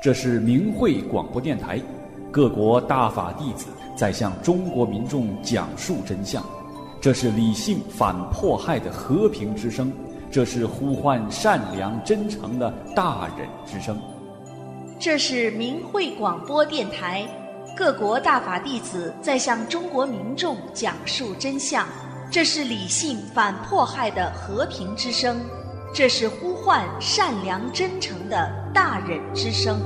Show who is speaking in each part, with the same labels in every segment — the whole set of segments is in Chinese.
Speaker 1: 这是明慧广播电台，各国大法弟子在向中国民众讲述真相。这是理性反迫害的和平之声，这是呼唤善良真诚的大忍之声。
Speaker 2: 这是明慧广播电台，各国大法弟子在向中国民众讲述真相。这是理性反迫害的和平之声，这是呼唤善良真诚的大忍之声。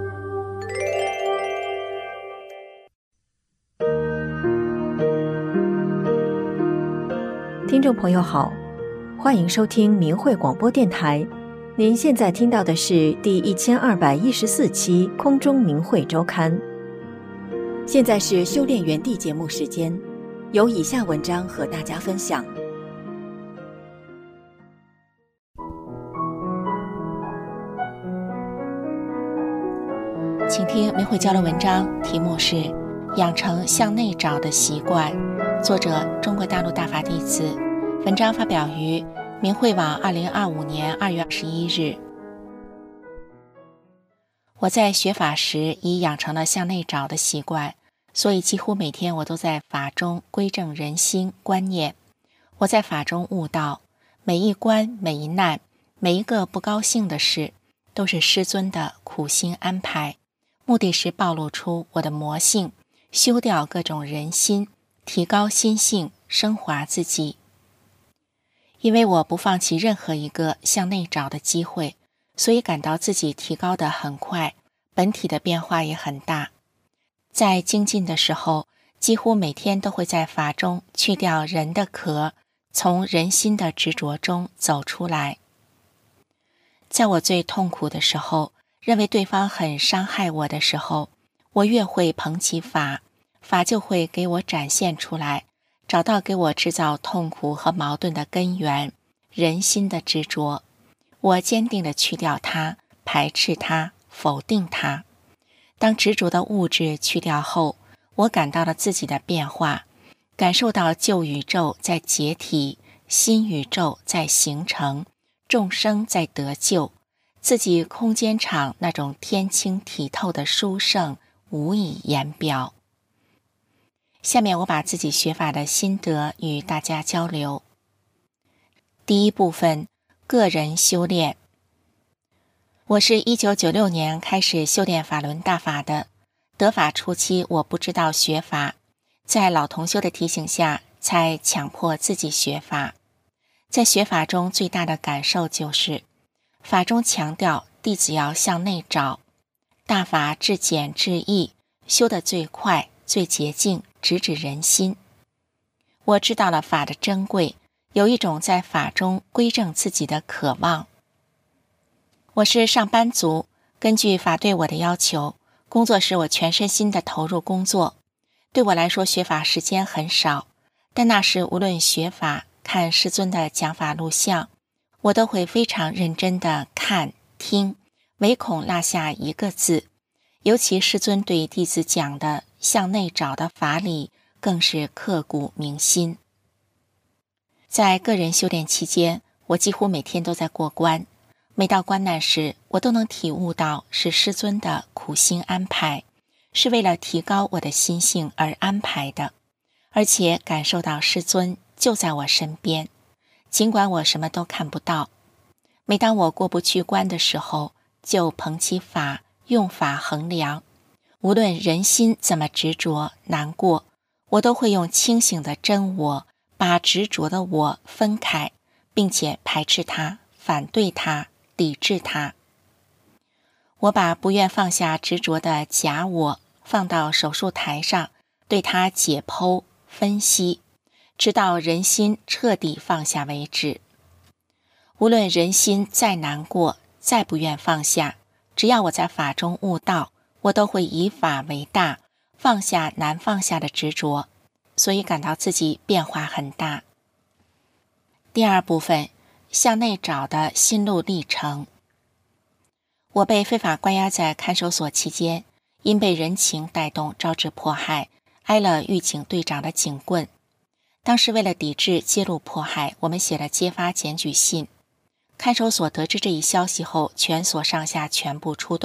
Speaker 3: 听众朋友好，欢迎收听明慧广播电台。您现在听到的是第1214期空中明慧周刊。现在是修炼园地节目时间，有以下文章和大家分享。
Speaker 4: 请听明慧交流文章，题目是《养成向内找的习惯》，作者中国大陆大法弟子，文章发表于明慧网2025年2月21日。我在学法时已养成了向内找的习惯，所以几乎每天我都在法中归正人心观念。我在法中悟到，每一关每一难，每一个不高兴的事，都是师尊的苦心安排，目的是暴露出我的魔性，修掉各种人心，提高心性，升华自己。因为我不放弃任何一个向内找的机会，所以感到自己提高得很快，本体的变化也很大。在精进的时候，几乎每天都会在法中去掉人的壳，从人心的执着中走出来。在我最痛苦的时候，认为对方很伤害我的时候，我越会捧起法，法就会给我展现出来，找到给我制造痛苦和矛盾的根源，人心的执着。我坚定地去掉它，排斥它，否定它。当执着的物质去掉后，我感到了自己的变化，感受到旧宇宙在解体，新宇宙在形成，众生在得救，自己空间场那种天清体透的殊胜无以言表。下面我把自己学法的心得与大家交流。第一部分，个人修炼。我是1996年开始修炼法轮大法的，得法初期我不知道学法，在老同修的提醒下才强迫自己学法。在学法中最大的感受就是，法中强调弟子要向内找，大法至简至易，修得最快最洁净，直指人心。我知道了法的珍贵，有一种在法中归正自己的渴望。我是上班族，根据法对我的要求，工作时我全身心地投入工作。对我来说，学法时间很少，但那时无论学法、看师尊的讲法录像，我都会非常认真地看、听，唯恐落下一个字。尤其师尊对弟子讲的向内找的法理，更是刻骨铭心。在个人修炼期间，我几乎每天都在过关。每到关难时，我都能体悟到是师尊的苦心安排，是为了提高我的心性而安排的，而且感受到师尊就在我身边，尽管我什么都看不到。每当我过不去关的时候，就捧起法，用法衡量，无论人心怎么执着难过，我都会用清醒的真我把执着的我分开，并且排斥它，反对它，抵制它。我把不愿放下执着的假我放到手术台上，对它解剖分析，直到人心彻底放下为止。无论人心再难过，再不愿放下，只要我在法中悟道，我都会以法为大，放下难放下的执着，所以感到自己变化很大。第二部分，向内找的心路历程。我被非法关押在看守所期间，因被人情带动招致迫害，挨了狱警队长的警棍。当时为了抵制揭露迫害，我们写了揭发检举信。看守所得知这一消息后，全所上下全部出动，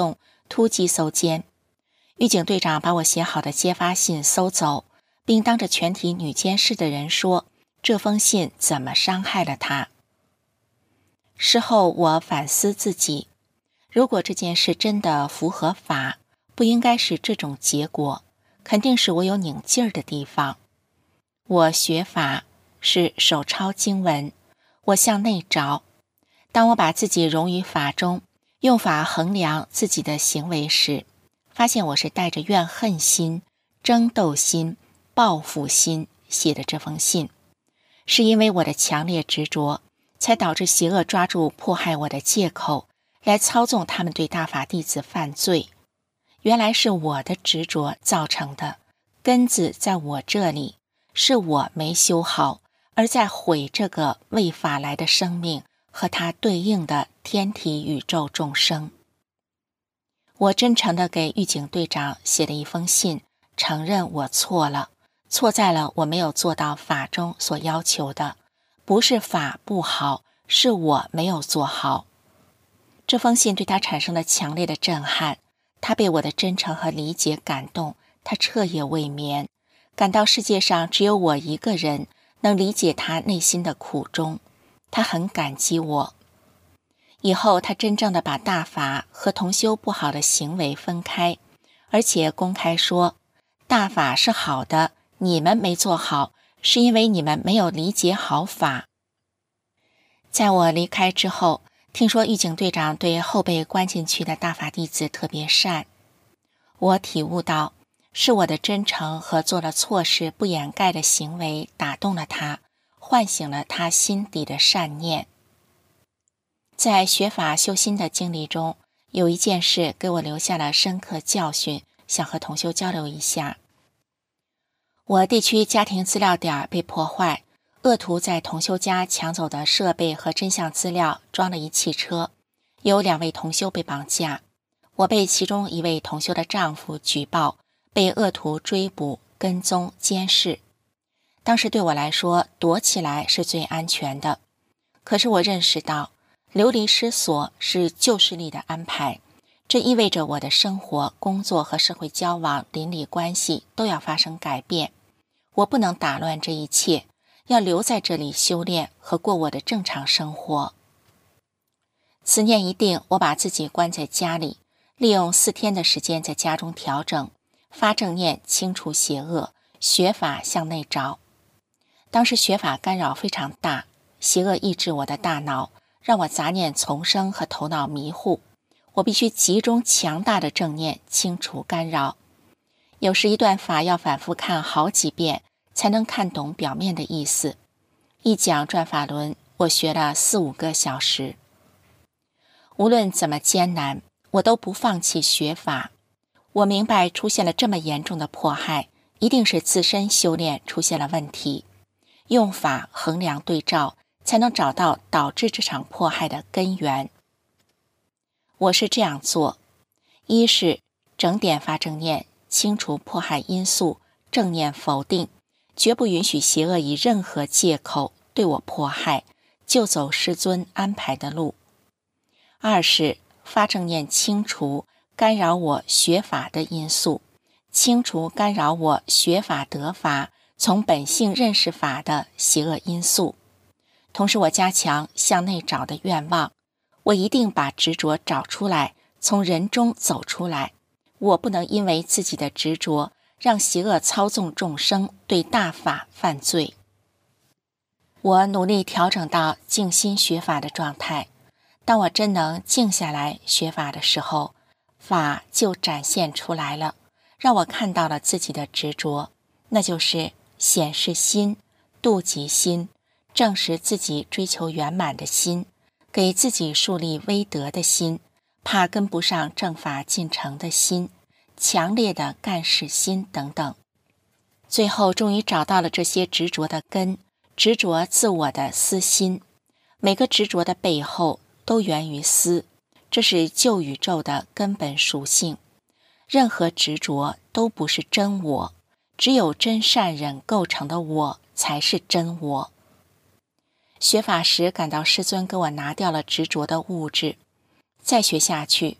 Speaker 4: 突击搜监。狱警队长把我写好的揭发信搜走，并当着全体女监室的人说，这封信怎么伤害了她。事后我反思自己，如果这件事真的符合法，不应该是这种结果，肯定是我有拧劲儿的地方。我学法是手抄经文，我向内找。当我把自己融于法中，用法衡量自己的行为时，发现我是带着怨恨心、争斗心、报复心写的这封信，是因为我的强烈执着，才导致邪恶抓住迫害我的借口，来操纵他们对大法弟子犯罪。原来是我的执着造成的，根子在我这里，是我没修好，而在毁这个为法来的生命和它对应的天体宇宙众生。我真诚地给狱警队长写了一封信，承认我错了，错在了我没有做到法中所要求的，不是法不好，是我没有做好。这封信对他产生了强烈的震撼，他被我的真诚和理解感动，他彻夜未眠，感到世界上只有我一个人能理解他内心的苦衷，他很感激我。以后他真正的把大法和同修不好的行为分开，而且公开说，大法是好的，你们没做好，是因为你们没有理解好法。在我离开之后，听说狱警队长对后被关进去的大法弟子特别善。我体悟到，是我的真诚和做了错事不掩盖的行为打动了他，唤醒了他心底的善念。在学法修心的经历中，有一件事给我留下了深刻教训，想和同修交流一下。我地区家庭资料点被破坏，恶徒在同修家抢走的设备和真相资料装了一汽车，有2位同修被绑架，我被其中一位同修的丈夫举报，被恶徒追捕、跟踪、监视。当时对我来说，躲起来是最安全的。可是我认识到，流离失所是旧势力的安排，这意味着我的生活、工作和社会交往、邻里关系都要发生改变。我不能打乱这一切，要留在这里修炼和过我的正常生活。此念一定，我把自己关在家里，利用4天的时间在家中调整，发正念清除邪恶，学法向内找。当时学法干扰非常大，邪恶抑制我的大脑，让我杂念丛生和头脑迷糊，我必须集中强大的正念清除干扰。有时一段法要反复看好几遍，才能看懂表面的意思。一讲转法轮，我学了4-5个小时。无论怎么艰难，我都不放弃学法。我明白出现了这么严重的迫害，一定是自身修炼出现了问题。用法衡量对照，才能找到导致这场迫害的根源。我是这样做：一是整点发正念，清除迫害因素，正念否定，绝不允许邪恶以任何借口对我迫害，就走师尊安排的路。二是发正念清除干扰我学法的因素，清除干扰我学法得法，从本性认识法的邪恶因素。同时我加强向内找的愿望，我一定把执着找出来，从人中走出来。我不能因为自己的执着，让邪恶操纵众生对大法犯罪。我努力调整到静心学法的状态。当我真能静下来学法的时候，法就展现出来了，让我看到了自己的执着，那就是显示心、度己心，证实自己追求圆满的心，给自己树立威德的心，怕跟不上正法进程的心，强烈的干事心等等。最后终于找到了这些执着的根，执着自我的私心。每个执着的背后都源于私，这是旧宇宙的根本属性。任何执着都不是真我，只有真善忍构成的我才是真我。学法时感到师尊给我拿掉了执着的物质，再学下去，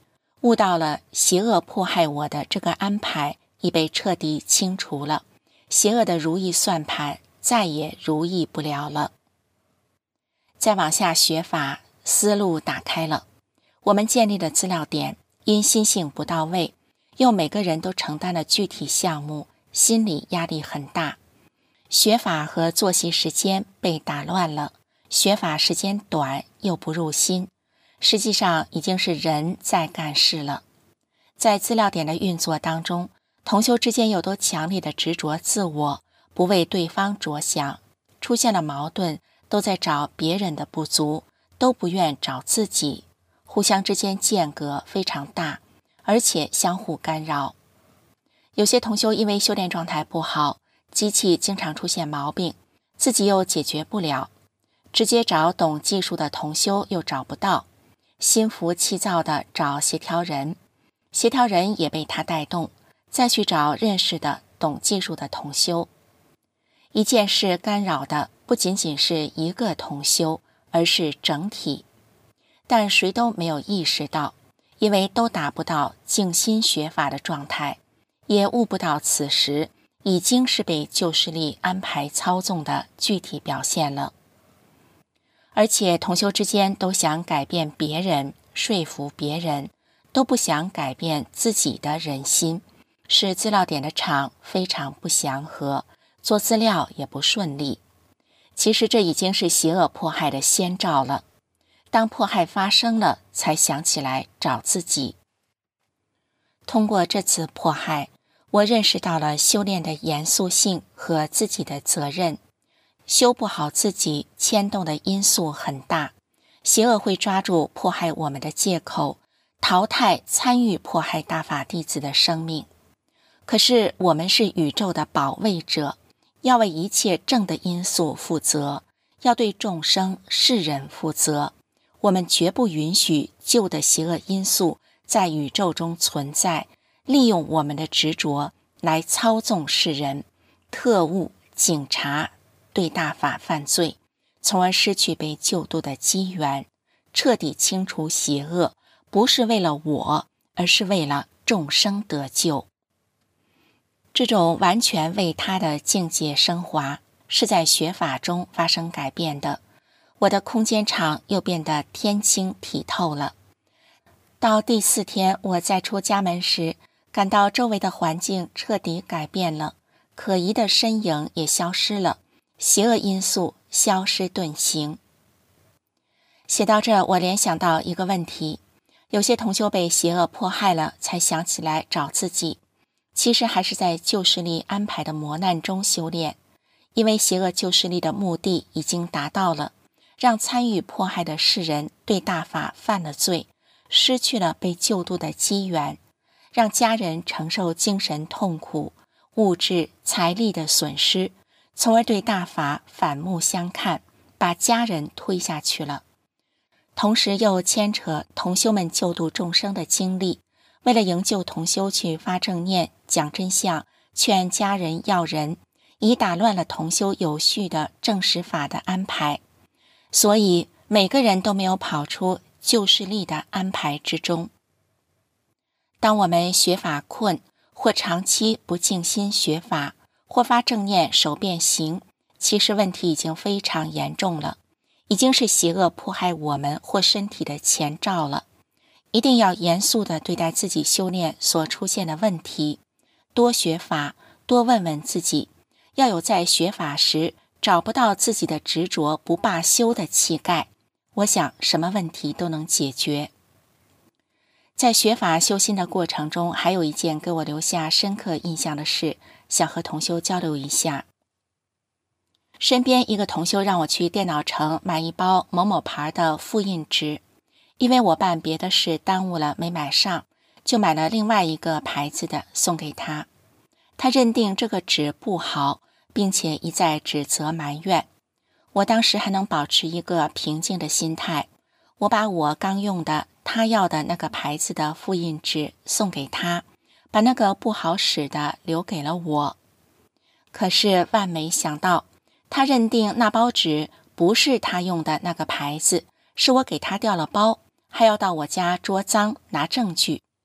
Speaker 4: 悟到了邪恶迫害我的这个安排已被彻底清除了，邪恶的如意算盘再也如意不了了。再往下学法，思路打开了。我们建立的资料点因心性不到位，又每个人都承担了具体项目，心理压力很大。学法和作息时间被打乱了，学法时间短又不入心，实际上已经是人在干事了。在资料点的运作当中，同修之间又都强烈的执着自我，不为对方着想，出现了矛盾，都在找别人的不足，都不愿找自己，互相之间间隔非常大，而且相互干扰。有些同修因为修炼状态不好，机器经常出现毛病，自己又解决不了，直接找懂技术的同修又找不到，心浮气躁的找协调人，协调人也被他带动，再去找认识的懂技术的同修。一件事干扰的不仅仅是一个同修，而是整体，但谁都没有意识到，因为都达不到静心学法的状态，也悟不到此时已经是被旧势力安排操纵的具体表现了。而且同修之间都想改变别人，说服别人，都不想改变自己的人心，使资料点的场非常不祥和，做资料也不顺利。其实这已经是邪恶迫害的先兆了，当迫害发生了，才想起来找自己。通过这次迫害，我认识到了修炼的严肃性和自己的责任。修不好自己，牵动的因素很大，邪恶会抓住迫害我们的借口，淘汰参与迫害大法弟子的生命。可是我们是宇宙的保卫者，要为一切正的因素负责，要对众生世人负责。我们绝不允许旧的邪恶因素在宇宙中存在，利用我们的执着来操纵世人，特务、警察对大法犯罪，从而失去被救度的机缘。彻底清除邪恶，不是为了我，而是为了众生得救。这种完全为他的境界升华，是在学法中发生改变的。我的空间场又变得天清体透了。到第4天，我再出家门时，感到周围的环境彻底改变了，可疑的身影也消失了，邪恶因素消失遁形。写到这，我联想到一个问题，有些同修被邪恶迫害了，才想起来找自己，其实还是在旧势力安排的磨难中修炼，因为邪恶旧势力的目的已经达到了，让参与迫害的世人对大法犯了罪，失去了被救度的机缘，让家人承受精神痛苦、物质、财力的损失，从而对大法反目相看，把家人推下去了。同时又牵扯同修们救度众生的经历，为了营救同修去发正念、讲真相、劝家人要人，已打乱了同修有序的正实法的安排。所以每个人都没有跑出旧势力的安排之中。当我们学法困，或长期不静心学法，或发正念手变形，其实问题已经非常严重了，已经是邪恶迫害我们或身体的前兆了。一定要严肃地对待自己修炼所出现的问题，多学法，多问问自己，要有在学法时找不到自己的执着不罢休的气概，我想什么问题都能解决。在学法修心的过程中，还有一件给我留下深刻印象的事，想和同修交流一下。身边一个同修让我去电脑城买一包某某牌的复印纸，因为我办别的事耽误了没买上，就买了另外一个牌子的送给他。他认定这个纸不好，并且一再指责埋怨。我当时还能保持一个平静的心态，我把我刚用的他要的那个牌子的复印纸送给他，把那个不好使的留给了我。可是万没想到，他认定那包纸不是他用的那个牌子，是我给他调了包，还要到我家捉赃拿证据。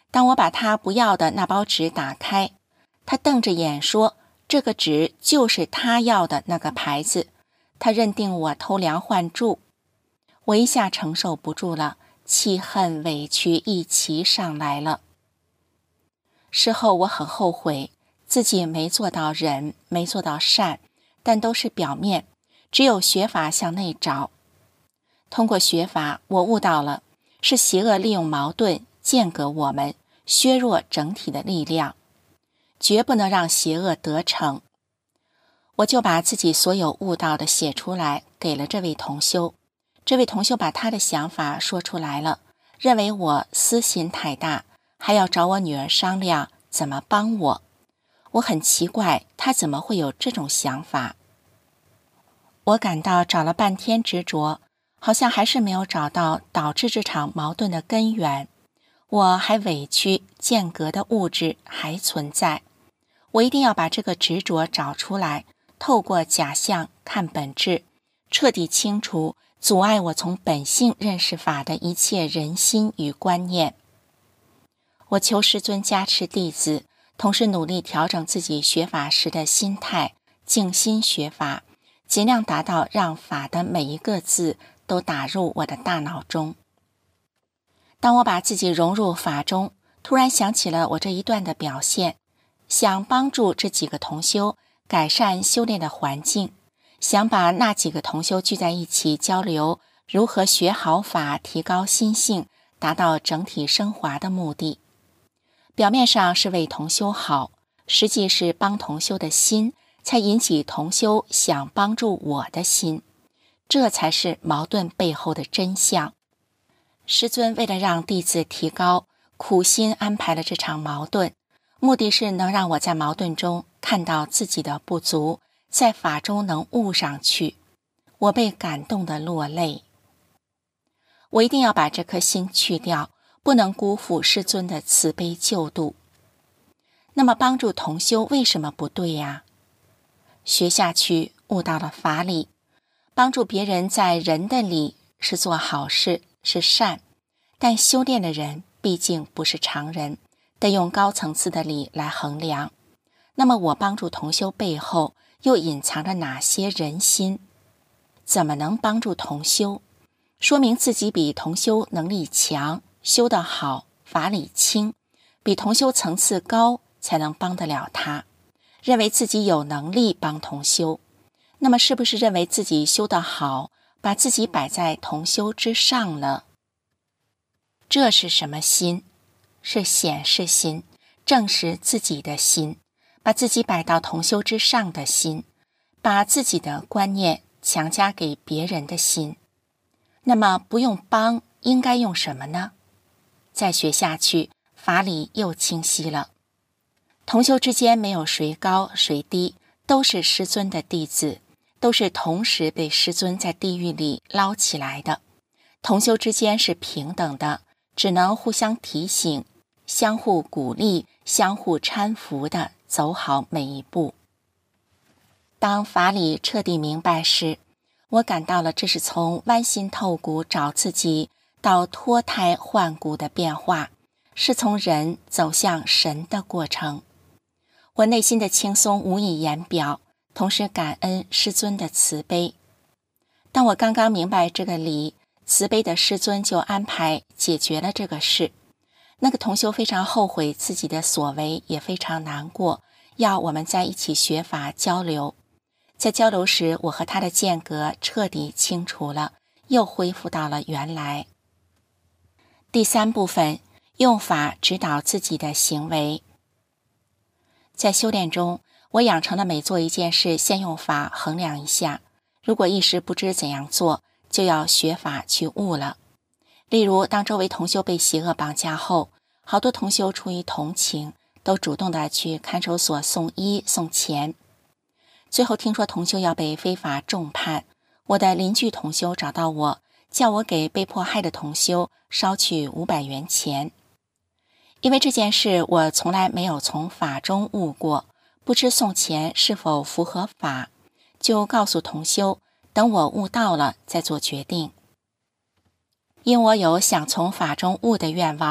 Speaker 4: 当我把他不要的那包纸打开，他瞪着眼说，这个纸就是他要的那个牌子，他认定我偷梁换柱。我一下承受不住了，气恨委屈一齐上来了。事后我很后悔，自己没做到忍，没做到善，但都是表面，只有学法向内找。通过学法，我悟到了，是邪恶利用矛盾间隔我们，削弱整体的力量，绝不能让邪恶得逞。我就把自己所有悟到的写出来，给了这位同修。这位同修把他的想法说出来了，认为我私心太大，还要找我女儿商量怎么帮我。我很奇怪，他怎么会有这种想法？我感到找了半天执着，好像还是没有找到导致这场矛盾的根源。我还委屈，间隔的物质还存在。我一定要把这个执着找出来，透过假象看本质，彻底清除阻碍我从本性认识法的一切人心与观念。我求师尊加持弟子，同时努力调整自己学法时的心态，静心学法，尽量达到让法的每一个字都打入我的大脑中。当我把自己融入法中，突然想起了我这一段的表现，想帮助这几个同修改善修炼的环境，想把那几个同修聚在一起交流如何学好法，提高心性，达到整体升华的目的。表面上是为同修好，实际是帮同修的心，才引起同修想帮助我的心，这才是矛盾背后的真相。师尊为了让弟子提高，苦心安排了这场矛盾，目的是能让我在矛盾中看到自己的不足，在法中能悟上去。我被感动得落泪。我一定要把这颗心去掉，不能辜负师尊的慈悲救度。那么帮助同修为什么不对呀？学下去悟到了法理，帮助别人在人的理是做好事，是善，但修炼的人毕竟不是常人，得用高层次的理来衡量。那么我帮助同修背后又隐藏着哪些人心？怎么能帮助同修？说明自己比同修能力强，修得好，法理轻，比同修层次高，才能帮得了他。认为自己有能力帮同修，那么是不是认为自己修得好，把自己摆在同修之上了？这是什么心？是显示心，证实自己的心，把自己摆到同修之上的心，把自己的观念强加给别人的心。那么不用帮，应该用什么呢？再学下去，法理又清晰了。同修之间没有谁高谁低，都是师尊的弟子，都是同时被师尊在地狱里捞起来的。同修之间是平等的，只能互相提醒，相互鼓励，相互搀扶地走好每一步。当法理彻底明白时，我感到了这是从剜心透骨找自己到脱胎换骨的变化，是从人走向神的过程。我内心的轻松无以言表，同时感恩师尊的慈悲。当我刚刚明白这个理，慈悲的师尊就安排解决了这个事。那个同修非常后悔自己的所为，也非常难过，要我们在一起学法交流。在交流时，我和他的间隔彻底清除了，又恢复到了原来。第三部分，用法指导自己的行为。在修炼中，我养成了每做一件事先用法衡量一下，如果一时不知怎样做，就要学法去悟了。例如，当周围同修被邪恶绑架后，好多同修出于同情，都主动的去看守所送衣送钱。最后听说同修要被非法重判，我的邻居同修找到我，叫我给被迫害的同修捎去500元钱。因为这件事我从来没有从法中悟过，不知送钱是否符合法，就告诉同修，等我悟到了再做决定。因我有想从法中悟的愿望，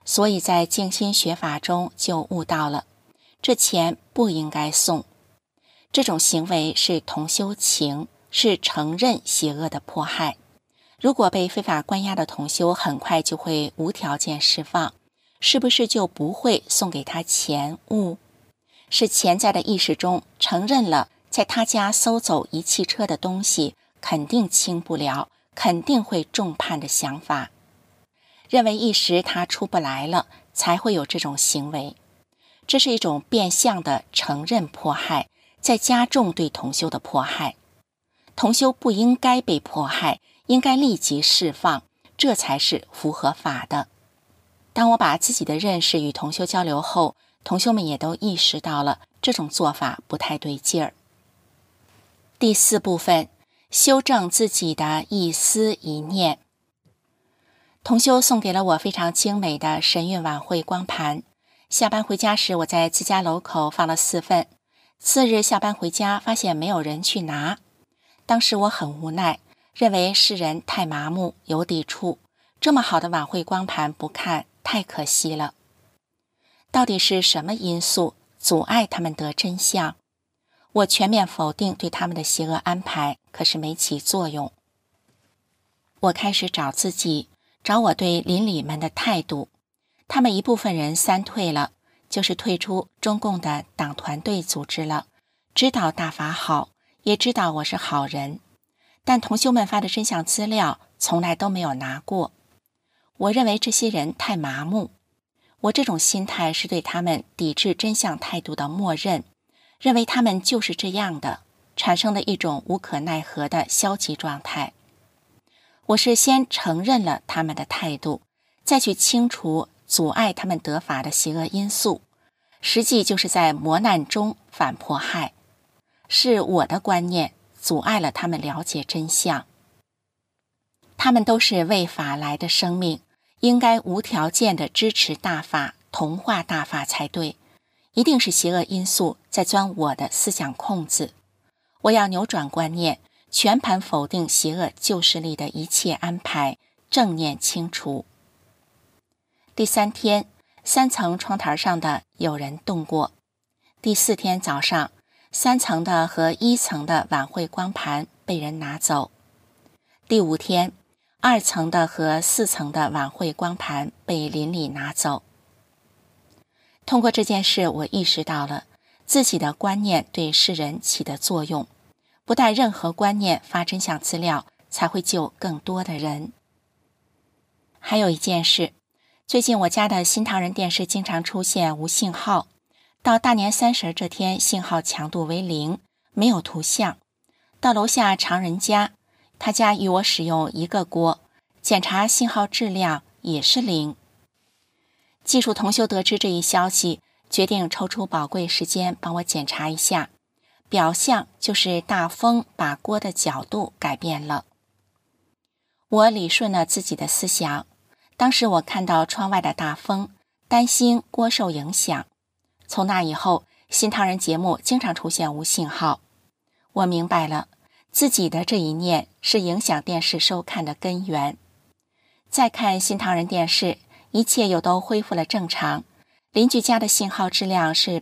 Speaker 4: 所以在静心学法中就悟到了，这钱不应该送。这种行为是同修情，是承认邪恶的迫害。如果被非法关押的同修很快就会无条件释放，是不是就不会送给他钱物？是潜在的意识中承认了在他家搜走一汽车的东西肯定轻不了，肯定会重判的想法，认为一时他出不来了，才会有这种行为。这是一种变相的承认迫害，在加重对同修的迫害。同修不应该被迫害，应该立即释放，这才是符合法的。当我把自己的认识与同修交流后，同修们也都意识到了这种做法不太对劲儿。第4部分，修正自己的一思一念。同修送给了我非常精美的神韵晚会光盘，下班回家时我在自家楼口放了4份，次日下班回家发现没有人去拿。当时我很无奈，认为世人太麻木，有抵触，这么好的晚会光盘不看太可惜了。到底是什么因素阻碍他们得真相？我全面否定对他们的邪恶安排，可是没起作用。我开始找自己，找我对邻里们的态度。他们一部分人3退了，就是退出中共的党团队组织了，知道大法好，也知道我是好人，但同修们发的真相资料从来都没有拿过。我认为这些人太麻木，我这种心态是对他们抵制真相态度的默认，认为他们就是这样的，产生了一种无可奈何的消极状态。我是先承认了他们的态度，再去清除阻碍他们得法的邪恶因素，实际就是在磨难中反迫害，是我的观念阻碍了他们了解真相。他们都是为法来的生命，应该无条件地支持大法，同化大法才对。一定是邪恶因素在钻我的思想空子。我要扭转观念，全盘否定邪恶旧势力的一切安排，正念清除。第3天，3层窗台上的有人动过。第4天早上，3层的和1层的晚会光盘被人拿走。第5天，2层的和4层的晚会光盘被邻里拿走。通过这件事，我意识到了自己的观念对世人起的作用，不但任何观念发真相资料，才会救更多的人。还有一件事，最近我家的新唐人电视经常出现无信号，到大年30这天信号强度为0，没有图像。到楼下常人家，他家与我使用一个锅，检查信号质量也是0。技术同修得知这一消息，决定抽出宝贵时间帮我检查一下，表象就是大风把锅的角度改变了。我理顺了自己的思想，当时我看到窗外的大风，担心锅受影响。从那以后，新唐人节目经常出现无信号。我明白了，自己的这一念是影响电视收看的根源。再看新唐人电视，一切又都恢复了正常。邻居家的信号质量是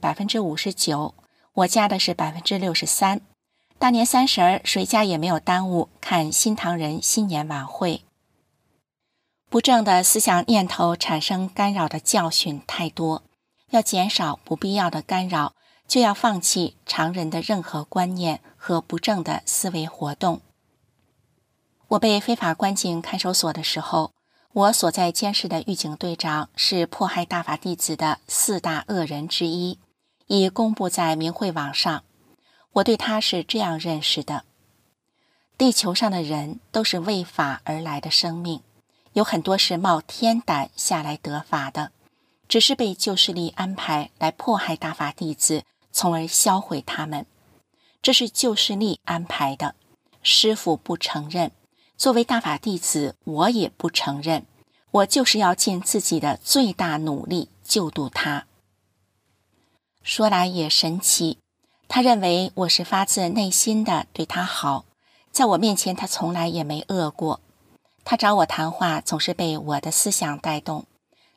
Speaker 4: 59%， 我家的是 63%。 大年30谁家也没有耽误看新唐人新年晚会。不正的思想念头产生干扰的教训太多，要减少不必要的干扰，就要放弃常人的任何观念和不正的思维活动。我被非法关进看守所的时候，我所在监视的狱警队长是迫害大法弟子的4大恶人之一，已公布在明慧网上。我对他是这样认识的：地球上的人都是为法而来的生命，有很多是冒天胆下来得法的，只是被旧势力安排来迫害大法弟子，从而销毁他们。这是旧势力安排的，师父不承认，作为大法弟子，我也不承认，我就是要尽自己的最大努力救度他。说来也神奇，他认为我是发自内心的对他好，在我面前他从来也没恶过。他找我谈话总是被我的思想带动，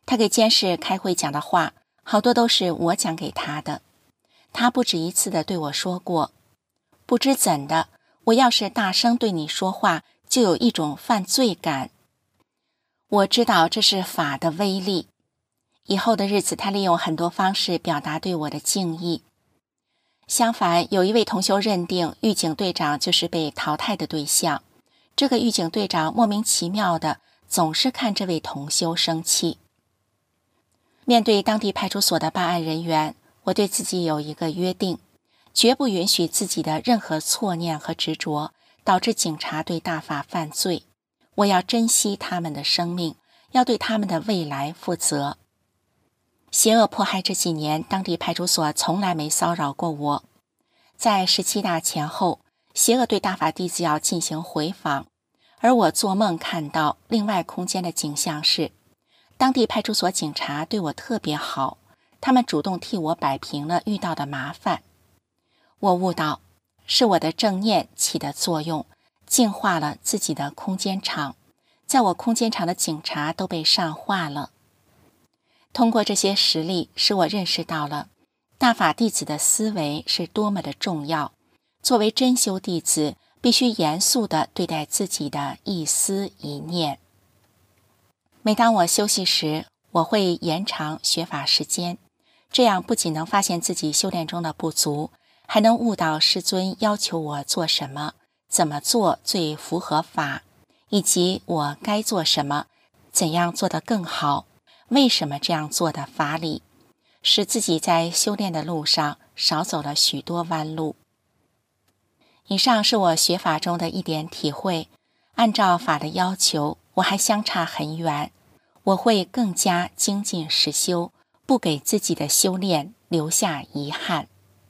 Speaker 4: 他给监事开会讲的话，好多都是我讲给他的。他不止一次地对我说过，不知怎的，我要是大声对你说话，就有一种犯罪感。我知道这是法的威力。以后的日子，他利用很多方式表达对我的敬意。相反，有一位同修认定狱警队长就是被淘汰的对象。这个狱警队长莫名其妙的总是看这位同修生气。面对当地派出所的办案人员，我对自己有一个约定，绝不允许自己的任何错念和执着导致警察对大法犯罪。我要珍惜他们的生命，要对他们的未来负责。邪恶迫害这几年，当地派出所从来没骚扰过我。在17大前后，邪恶对大法弟子要进行回访，而我做梦看到另外空间的景象是，当地派出所警察对我特别好，他们主动替我摆平了遇到的麻烦。我悟到，是我的正念起的作用，净化了自己的空间场，在我空间场的警察都被善化了。通过这些实例，使我认识到了大法弟子的思维是多么的重要。作为真修弟子，必须严肃地对待自己的一思一念。每当我休息时，我会延长学法时间，这样不仅能发现自己修炼中的不足，还能悟到师尊要求我做什么，怎么做最符合法，以及我该做什么，怎样做得更好，为什么这样做的法理，使自己在修炼的路上少走了许多弯路。以上是我学法中的一点体会，按照法的要求，我还相差很远，我会更加精进实修，不给自己的修炼留下遗憾。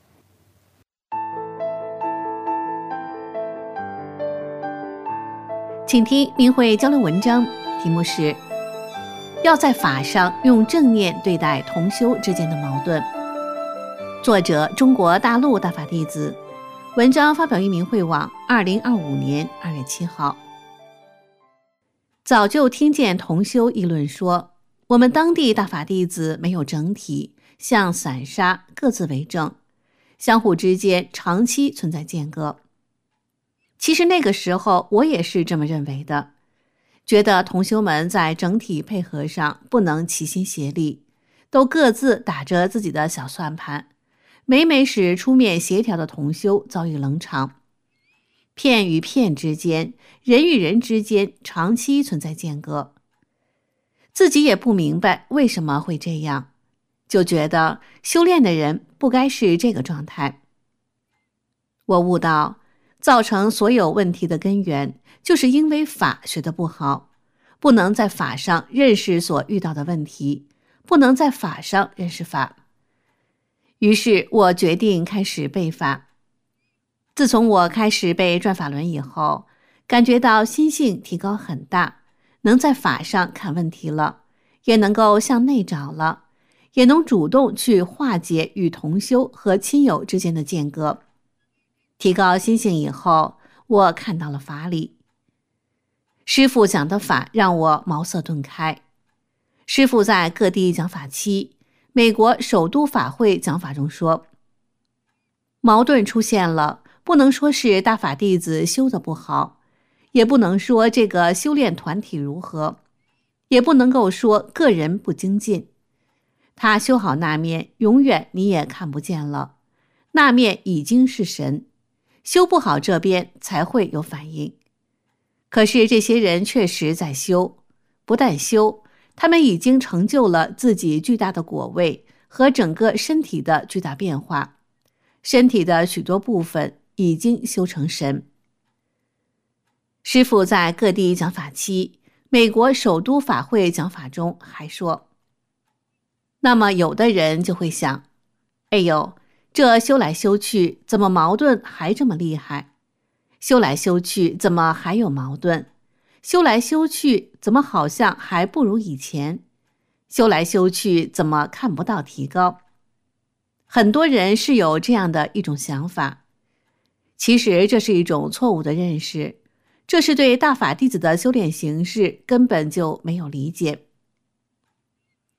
Speaker 5: 请听明慧交流文章，题目是要在法上用正念对待同修之间的矛盾。作者中国大陆大法弟子，文章发表于明慧网2025年2月7号。早就听见同修议论说，我们当地大法弟子没有整体，像散沙，各自为政，相互之间长期存在间隔。其实那个时候我也是这么认为的，觉得同修们在整体配合上不能齐心协力，都各自打着自己的小算盘，每每使出面协调的同修遭遇冷场。片与片之间，人与人之间长期存在间隔，自己也不明白为什么会这样，就觉得修炼的人不该是这个状态。我悟到，造成所有问题的根源，就是因为法学得不好，不能在法上认识所遇到的问题，不能在法上认识法。于是我决定开始背法。自从我开始背转法轮以后，感觉到心性提高很大，能在法上看问题了，也能够向内找了，也能主动去化解与同修和亲友之间的间隔。提高心性以后，我看到了法理。师父讲的法让我茅塞顿开。师父在各地讲法期，美国首都法会讲法中说，矛盾出现了，不能说是大法弟子修得不好，也不能说这个修炼团体如何，也不能够说个人不精进。他修好那面，永远你也看不见了，那面已经是神，修不好这边才会有反应。可是这些人确实在修，不但修，他们已经成就了自己巨大的果位和整个身体的巨大变化，身体的许多部分已经修成神。师父在各地讲法期，美国首都法会讲法中还说，那么有的人就会想，哎呦，这修来修去，怎么矛盾还这么厉害？修来修去，怎么还有矛盾？修来修去，怎么好像还不如以前？修来修去，怎么看不到提高？很多人是有这样的一种想法，其实这是一种错误的认识，这是对大法弟子的修炼形式根本就没有理解。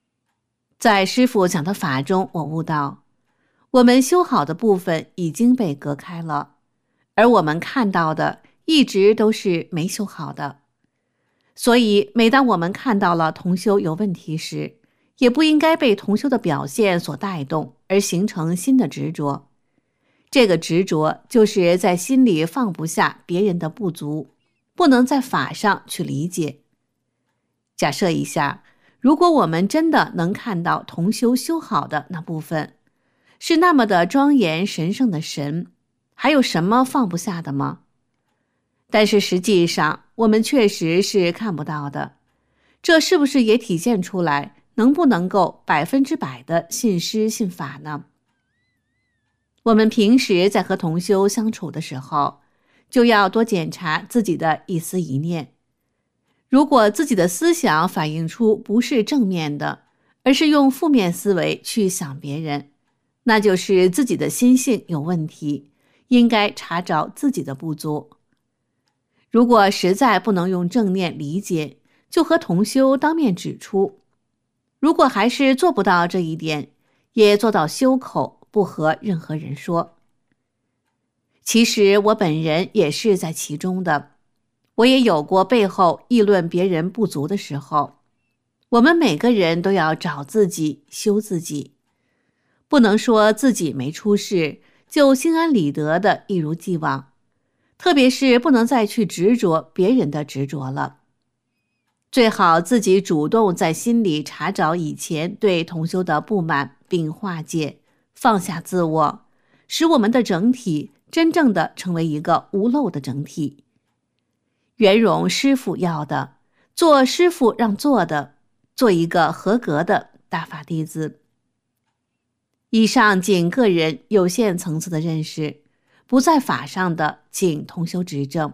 Speaker 5: 在师父讲的法中，我悟到，我们修好的部分已经被隔开了，而我们看到的一直都是没修好的。所以每当我们看到了同修有问题时，也不应该被同修的表现所带动而形成新的执着。这个执着就是在心里放不下别人的不足，不能在法上去理解。假设一下，如果我们真的能看到同修修好的那部分，是那么的庄严神圣的神，还有什么放不下的吗？但是实际上我们确实是看不到的，这是不是也体现出来能不能够100%的信师信法呢？我们平时在和同修相处的时候，就要多检查自己的一思一念。如果自己的思想反映出不是正面的，而是用负面思维去想别人，那就是自己的心性有问题，应该查找自己的不足。如果实在不能用正念理解，就和同修当面指出。如果还是做不到这一点，也做到修口，不和任何人说。其实我本人也是在其中的，我也有过背后议论别人不足的时候。我们每个人都要找自己，修自己，不能说自己没出事，就心安理得的一如既往。特别是不能再去执着别人的执着了，最好自己主动在心里查找以前对同修的不满，并化解，放下自我，使我们的整体真正的成为一个无漏的整体。圆融师父要的，做师父让做的，做一个合格的大法弟子。以上仅个人有限层次的认识，不在法上的，请同修指正。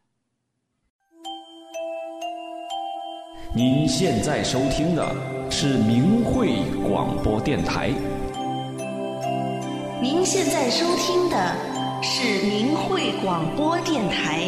Speaker 1: 您现在收听的是明慧广播电台。
Speaker 2: 您现在收听的是明慧广播电台。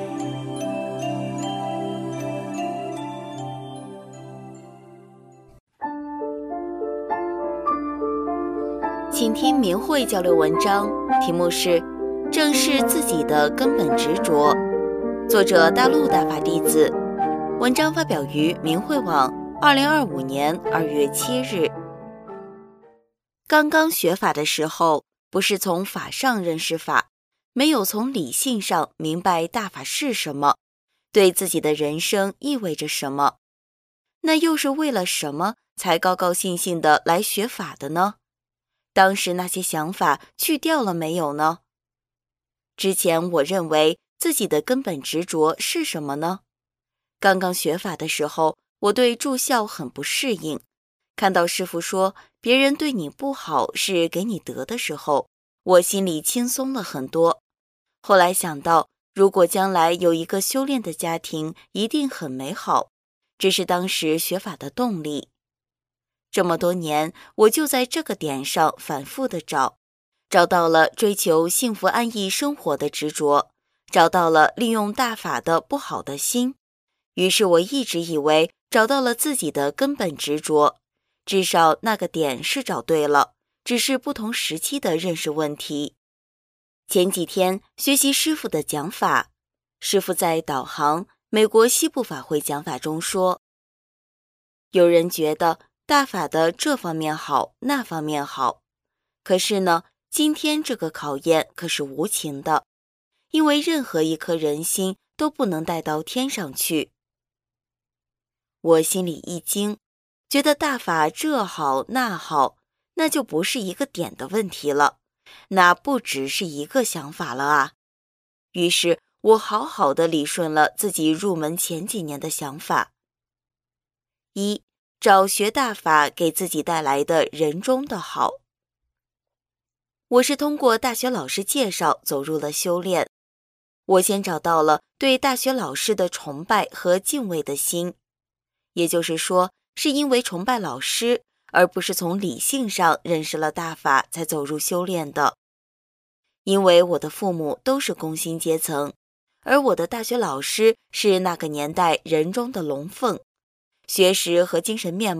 Speaker 4: 请听明慧交流文章，题目是正视自己的根本执着，作者大陆大法弟子，文章发表于明慧网2025年2月7日。刚刚学法的时候，不是从法上认识法，没有从理性上明白大法是什么，对自己的人生意味着什么，那又是为了什么才高高兴兴的来学法的呢？当时那些想法去掉了没有呢？之前我认为自己的根本执着是什么呢？刚刚学法的时候，我对住校很不适应，看到师父说别人对你不好是给你得的时候，我心里轻松了很多。后来想到，如果将来有一个修炼的家庭，一定很美好，这是当时学法的动力。这么多年，我就在这个点上反复的找到了追求幸福安逸生活的执着，找到了利用大法的不好的心。于是我一直以为找到了自己的根本执着，至少那个点是找对了，只是不同时期的认识问题。前几天学习师父的讲法，师父在导航美国西部法会讲法中说，有人觉得大法的这方面好，那方面好，可是呢，今天这个考验可是无情的，因为任何一颗人心都不能带到天上去。我心里一惊，觉得大法这好那好，那就不是一个点的问题了，那不只是一个想法了啊。于是我好好的理顺了自己入门前几年的想法。一，找学大法给自己带来的人中的好。我是通过大学老师介绍走入了修炼，我先找到了对大学老师的崇拜和敬畏的心，也就是说，是因为崇拜老师，而不是从理性上认识了大法才走入修炼的。因为我的父母都是工薪阶层，而我的大学老师是那个年代人中的龙凤，学识和精神面貌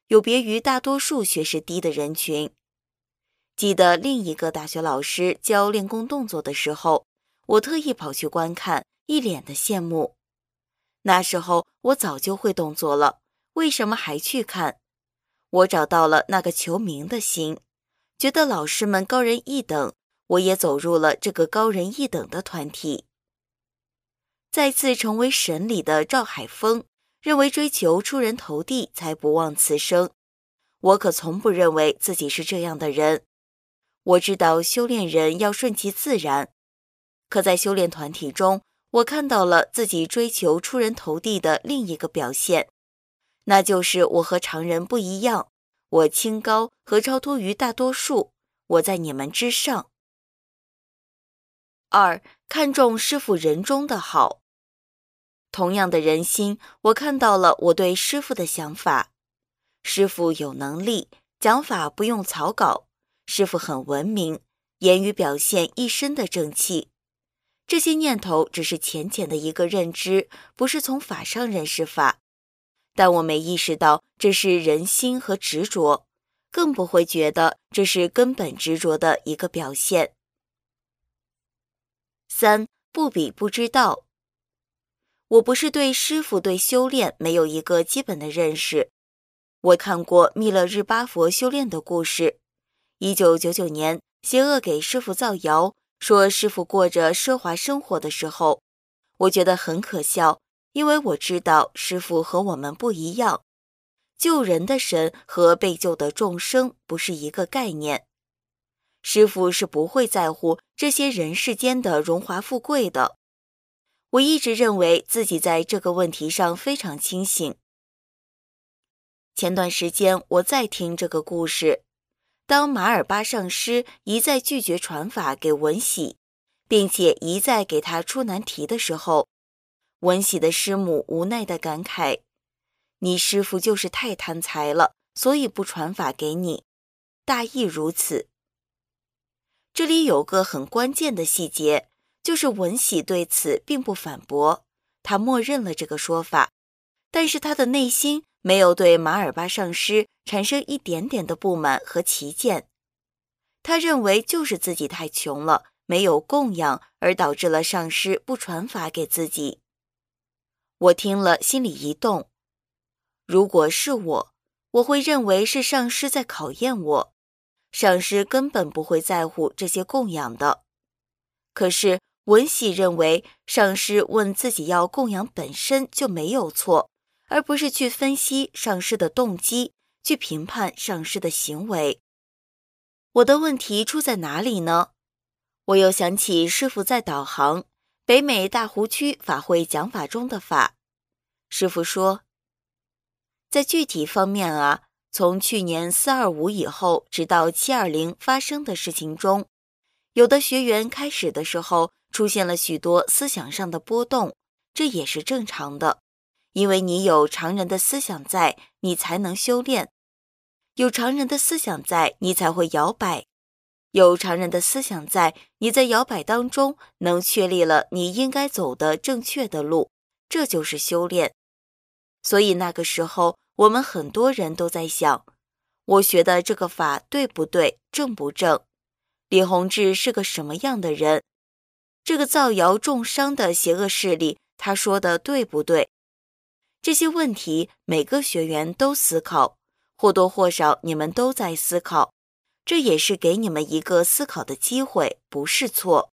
Speaker 6: 有别于大多数学识低的人群。记得另一个大学老师教练功动作的时候，我特意跑去观看，一脸的羡慕。那时候我早就会动作了，为什么还去看？我找到了那个求名的心，觉得老师们高人一等，我也走入了这个高人一等的团体。再次成为神里的赵海峰，认为追求出人头地才不枉此生。我可从不认为自己是这样的人。我知道修炼人要顺其自然，可在修炼团体中，我看到了自己追求出人头地的另一个表现，那就是我和常人不一样，我清高和超脱于大多数，我在你们之上。2. 看重师父人中的好。同样的人心，我看到了我对师父的想法。师父有能力，讲法不用草稿，师父很文明，言语表现一身的正气。这些念头只是浅浅的一个认知，不是从法上认识法，但我没意识到这是人心和执着，更不会觉得这是根本执着的一个表现。3. 不比不知道。我不是对师父对修炼没有一个基本的认识。我看过密勒日巴佛修炼的故事。1999年，邪恶给师父造谣，说师父过着奢华生活的时候，我觉得很可笑，因为我知道师父和我们不一样。救人的神和被救的众生不是一个概念。师父是不会在乎这些人世间的荣华富贵的。我一直认为自己在这个问题上非常清醒。前段时间我在听这个故事，当马尔巴上师一再拒绝传法给文喜，并且一再给他出难题的时候，文喜的师母无奈地感慨：你师父就是太贪财了，所以不传法给你，大意如此。这里有个很关键的细节，就是文喜对此并不反驳，他默认了这个说法，但是他的内心没有对马尔巴上师产生一点点的不满和歧见。他认为就是自己太穷了，没有供养，而导致了上师不传法给自己。我听了心里一动，如果是我会认为是上师在考验我，上师根本不会在乎这些供养的。可是文喜认为上师问自己要供养本身就没有错，而不是去分析上师的动机，去评判上师的行为。我的问题出在哪里呢？我又想起师父在导航北美大湖区法会讲法中的法。师父说，在具体方面啊，从去年425以后直到720发生的事情中，有的学员开始的时候出现了许多思想上的波动，这也是正常的，因为你有常人的思想在，你才能修炼。有常人的思想在，你才会摇摆。有常人的思想在，你在摇摆当中能确立了你应该走的正确的路，这就是修炼。所以那个时候，我们很多人都在想，我学的这个法对不对，正不正？李洪志是个什么样的人？这个造谣重伤的邪恶势力，他说的对不对？这些问题每个学员都思考，或多或少你们都在思考，这也是给你们一个思考的机会，不是错。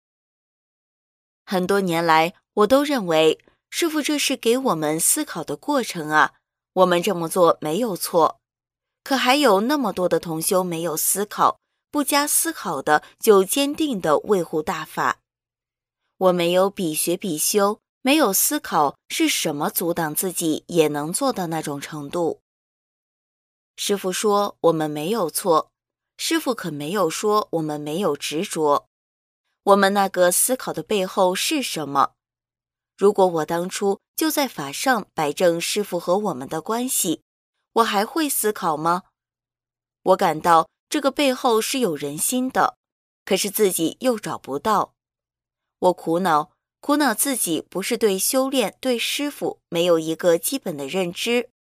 Speaker 6: 很多年来，我都认为师父这是给我们思考的过程啊，我们这么做没有错。可还有那么多的同修没有思考，不加思考的就坚定地维护大法。我没有比学比修，没有思考是什么阻挡自己也能做到那种程度。师父说我们没有错，师父可没有说我们没有执着。我们那个思考的背后是什么？如果我当初就在法上摆正师父和我们的关系，我还会思考吗？我感到这个背后是有人心的，可是自己又找不到。我苦恼自己不是对修炼、对师父没有一个基本的认知，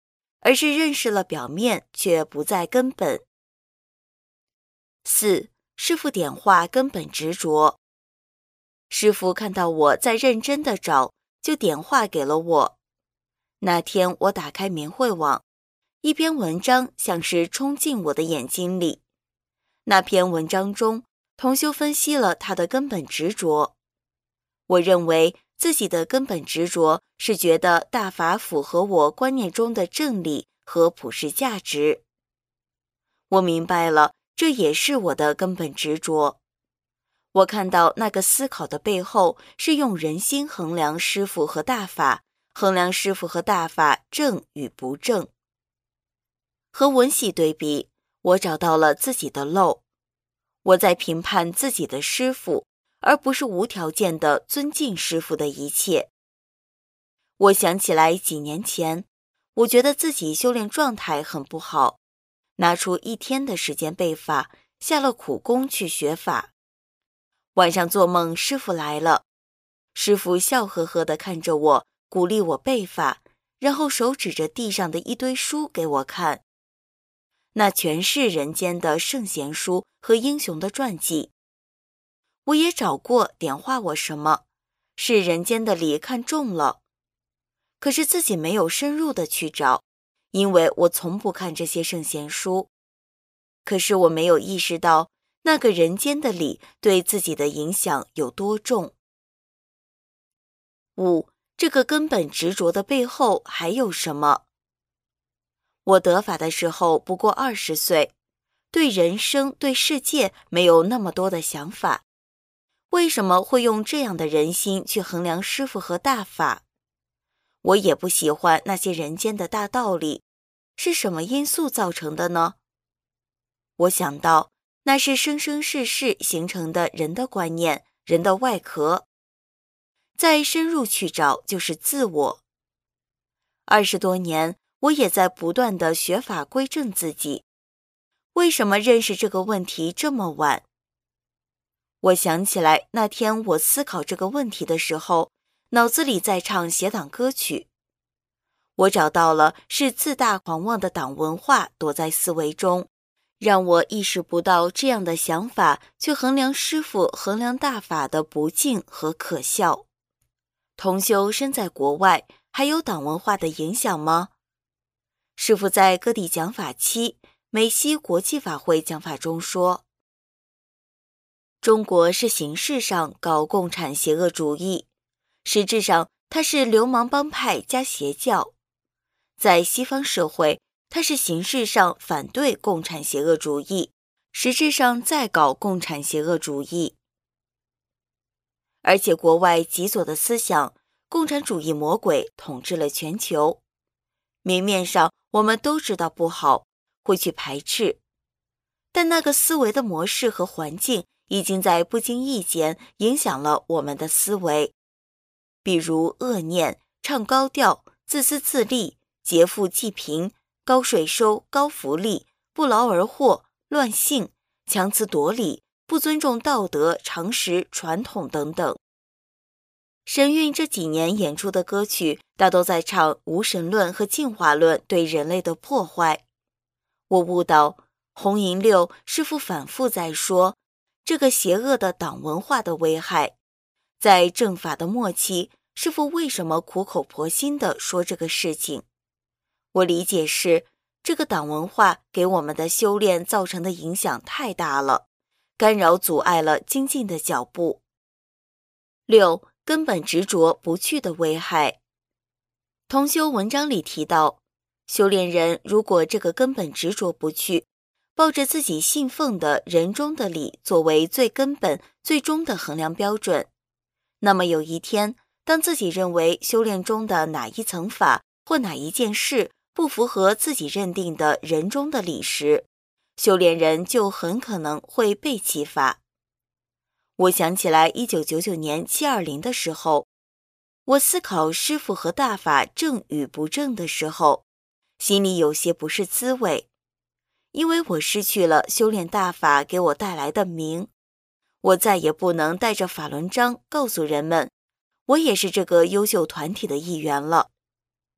Speaker 6: 而是认识了表面，却不在根本。4. 师父点化根本执着。师父看到我在认真地找，就点化给了我。那天我打开明慧网，一篇文章像是冲进我的眼睛里。那篇文章中，同修分析了他的根本执着。我认为自己的根本执着是觉得大法符合我观念中的正理和普世价值。我明白了，这也是我的根本执着。我看到那个思考的背后是用人心衡量师父和大法，衡量师父和大法正与不正。和文喜对比，我找到了自己的漏。我在评判自己的师父，而不是无条件地尊敬师父的一切。我想起来几年前，我觉得自己修炼状态很不好，拿出1天的时间背法，下了苦功去学法。晚上做梦，师父来了，师父笑呵呵地看着我，鼓励我背法，然后手指着地上的一堆书给我看。那全是人间的圣贤书和英雄的传记。我也找过点化我什么，是人间的理看重了。可是自己没有深入的去找，因为我从不看这些圣贤书。可是我没有意识到那个人间的理对自己的影响有多重。5. 这个根本执着的背后还有什么？我得法的时候不过20岁，对人生对世界没有那么多的想法。为什么会用这样的人心去衡量师父和大法？我也不喜欢那些人间的大道理，是什么因素造成的呢？我想到，那是生生世世形成的人的观念，人的外壳。再深入去找，就是自我。20多年，我也在不断地学法归正自己。为什么认识这个问题这么晚？我想起来，那天我思考这个问题的时候，脑子里在唱邪党歌曲。我找到了是自大狂妄的党文化躲在思维中，让我意识不到这样的想法去衡量师父、衡量大法的不敬和可笑。同修身在国外，还有党文化的影响吗？师父在各地讲法期梅西国际法会讲法中说，中国是形式上搞共产邪恶主义，实质上它是流氓帮派加邪教。在西方社会，它是形式上反对共产邪恶主义，实质上在搞共产邪恶主义。而且国外极左的思想，共产主义魔鬼统治了全球。明面上我们都知道不好，会去排斥，但那个思维的模式和环境已经在不经意间影响了我们的思维。比如恶念、唱高调、自私自利、劫富济贫、高税收、高福利、不劳而获、乱性、强词夺理、不尊重道德、常识、传统等等。神韵这几年演出的歌曲大都在唱无神论和进化论对人类的破坏。我悟到红银六师父反复在说这个邪恶的党文化的危害。在正法的末期，师父为什么苦口婆心地说这个事情？我理解是这个党文化给我们的修炼造成的影响太大了，干扰阻碍了精进的脚步。6. 根本执着不去的危害。同修文章里提到，修炼人如果这个根本执着不去，抱着自己信奉的人中的理作为最根本最终的衡量标准，那么有一天，当自己认为修炼中的哪一层法或哪一件事不符合自己认定的人中的理时，修炼人就很可能会背弃法。我想起来1999年720的时候，我思考师父和大法正与不正的时候，心里有些不是滋味，因为我失去了修炼大法给我带来的名，我再也不能带着法轮章告诉人们，我也是这个优秀团体的一员了。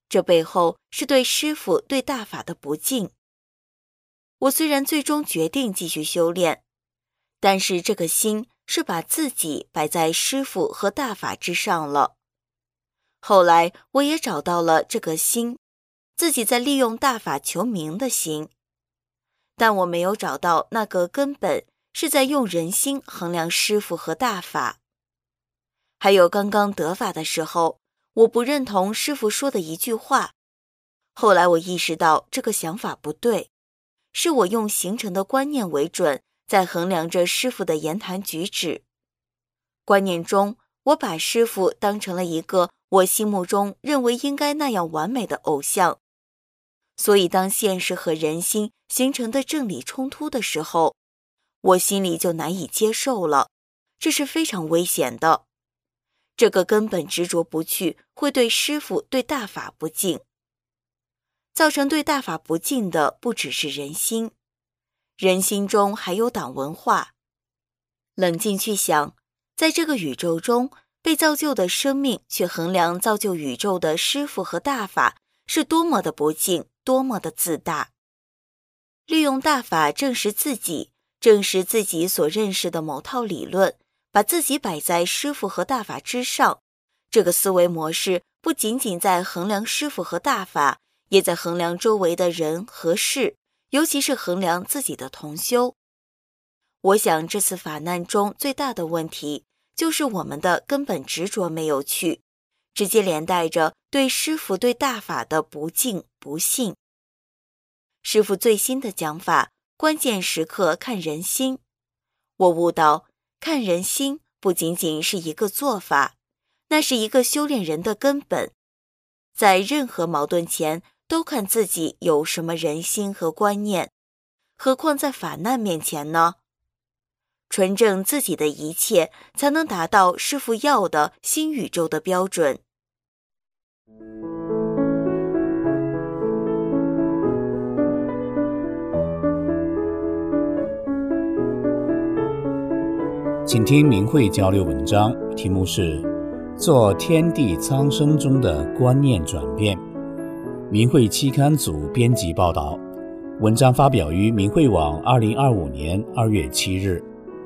Speaker 6: 这背后是对师父对大法的不敬。我虽然最终决定继续修炼，但是这个心是把自己摆在师父和大法之上了。后来我也找到了这个心，自己在利用大法求名的心，但我没有找到那个根本是在用人心衡量师父和大法。还有刚刚得法的时候，我不认同师父说的一句话，后来我意识到这个想法不对，是我用形成的观念为准，在衡量着师父的言谈举止。观念中，我把师父当成了一个我心目中认为应该那样完美的偶像，所以当现实和人心形成的正理冲突的时候，我心里就难以接受了，这是非常危险的。这个根本执着不去，会对师父对大法不敬。造成对大法不敬的不只是人心，人心中还有党文化。冷静去想，在这个宇宙中，被造就的生命去衡量造就宇宙的师父和大法，是多么的不敬，多么的自大。利用大法证实自己所认识的某套理论，把自己摆在师父和大法之上，这个思维模式不仅仅在衡量师父和大法，也在衡量周围的人和事，尤其是衡量自己的同修。我想这次法难中最大的问题，就是我们的根本执着没有去，直接连带着对师父对大法的不敬不信。师父最新的讲法，关键时刻看人心。我悟到，看人心不仅仅是一个做法，那是一个修炼人的根本。在任何矛盾前，都看自己有什么人心和观念，何况在法难面前呢？纯正自己的一切，才能达到师父要的新宇宙的标准。
Speaker 7: 请听明慧交流文章，题目是做天地苍生中的观念转变。明慧期刊组编辑报道，文章发表于明慧网2025年2月7日。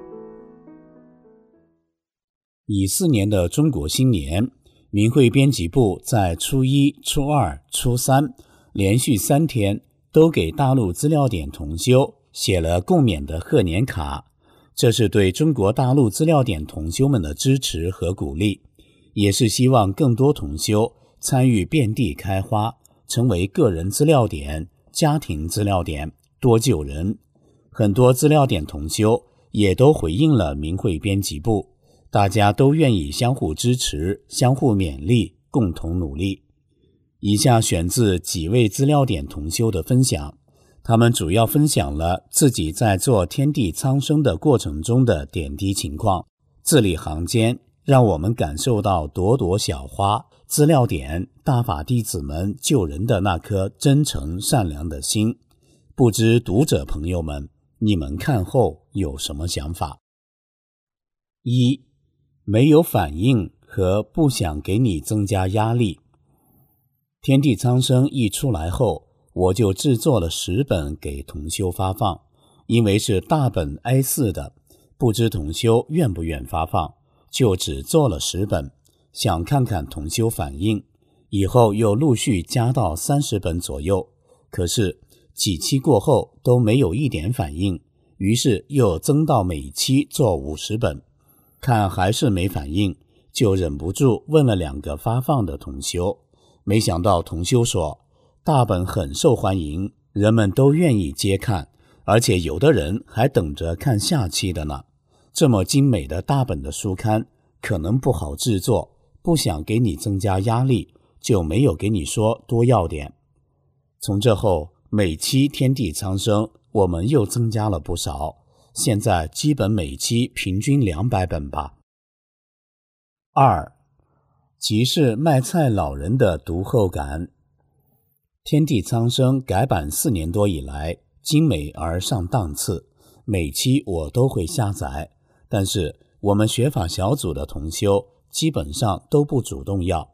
Speaker 7: 乙巳年的中国新年，明慧编辑部在初一、初二、初三连续3天都给大陆资料点同修写了共勉的贺年卡，这是对中国大陆资料点同修们的支持和鼓励，也是希望更多同修参与遍地开花，成为个人资料点、家庭资料点，多救人。很多资料点同修也都回应了明慧编辑部，大家都愿意相互支持、相互勉励，共同努力。以下选自几位资料点同修的分享，他们主要分享了自己在做天地苍生的过程中的点滴情况，字里行间让我们感受到朵朵小花、资料点大法弟子们救人的那颗真诚善良的心。不知读者朋友们，你们看后有什么想法？一、没有反应和不想给你增加压力。天地苍生一出来后，我就制作了10本给同修发放，因为是大本 A4 的，不知同修愿不愿发放，就只做了10本，想看看同修反应。以后又陆续加到30本左右，可是几期过后都没有一点反应，于是又增到每期做50本，看还是没反应，就忍不住问了2个发放的同修。没想到同修说，大本很受欢迎，人们都愿意接看，而且有的人还等着看下期的呢。这么精美的大本的书刊可能不好制作，不想给你增加压力，就没有给你说多要点。从这后，每期天地苍生我们又增加了不少，现在基本每期平均200本吧。2、集市卖菜老人的读后感。天地苍生改版4年多以来，精美而上档次，每期我都会下载，但是我们学法小组的同修基本上都不主动要，